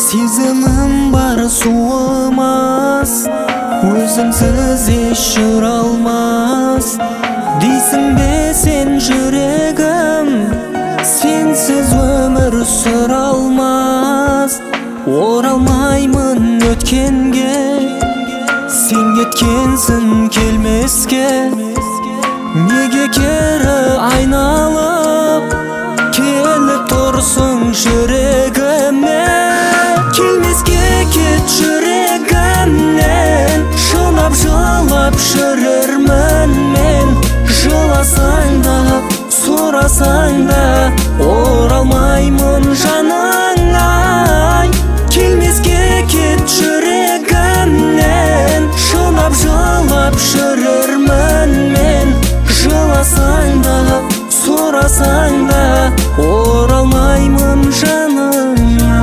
Сезімім бар суымас, өзіңсіз еш жүре алмас. Дейсің бе сен жүрегім, сенсіз өмір сүре алмас. Оралмаймын өткенге, сен кеткенсің келмеске. Неге кері айналып келіп тұрсың жүрегіме? Келмеске кет жүрегімнен, шынап жылап жүрермін мен. Жыласаң да, сұрасаң да, оралмаймын жаныңай. Келмеске кет жүрегімнен, шынап жылап жүрермін мен. Жыласаң да, сұрасаң да, оралмаймын жаныңа.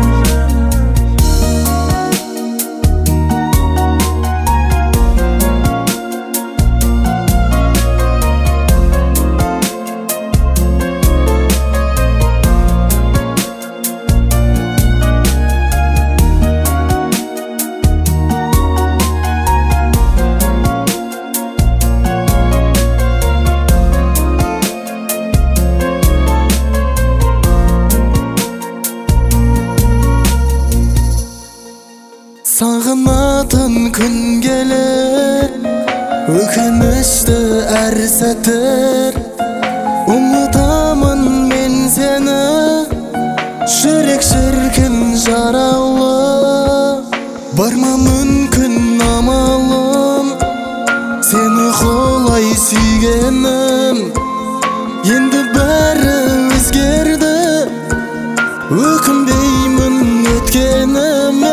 Сағынатын күн келер, өкінішті әр сәтір. Ұмытамын мен сені, жүрек шіркін жаралы. Барма мүмкін амалым, сені қолай сүйгенім. Енді бәрі өзгерді, өкінбеймін өткеніме.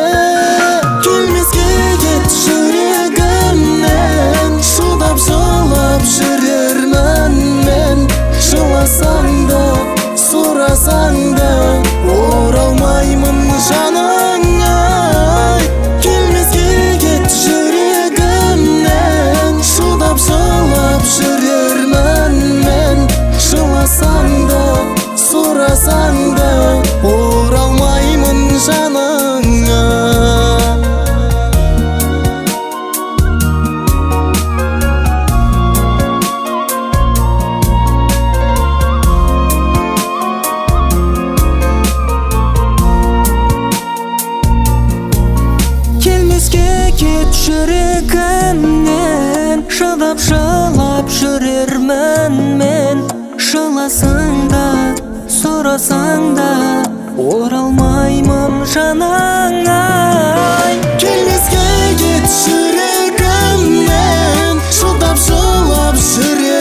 Жылап жүрермін мен. Жыласаң да, сұрасаң да, оралмаймын жаныңай. Келмеске кет жүрегімнен, шыдап жылап жүрермін мен. Жыласаң да, сұрасаң да, оралмаймын жаныңа. Кет жүрегімнен, шыдап жылап жүрермін мен. Жыласаң да, сұрасаң да, оралмаймын жаныңай. Келмеске кет жүрегімнен, шыдап жылап жүрермін.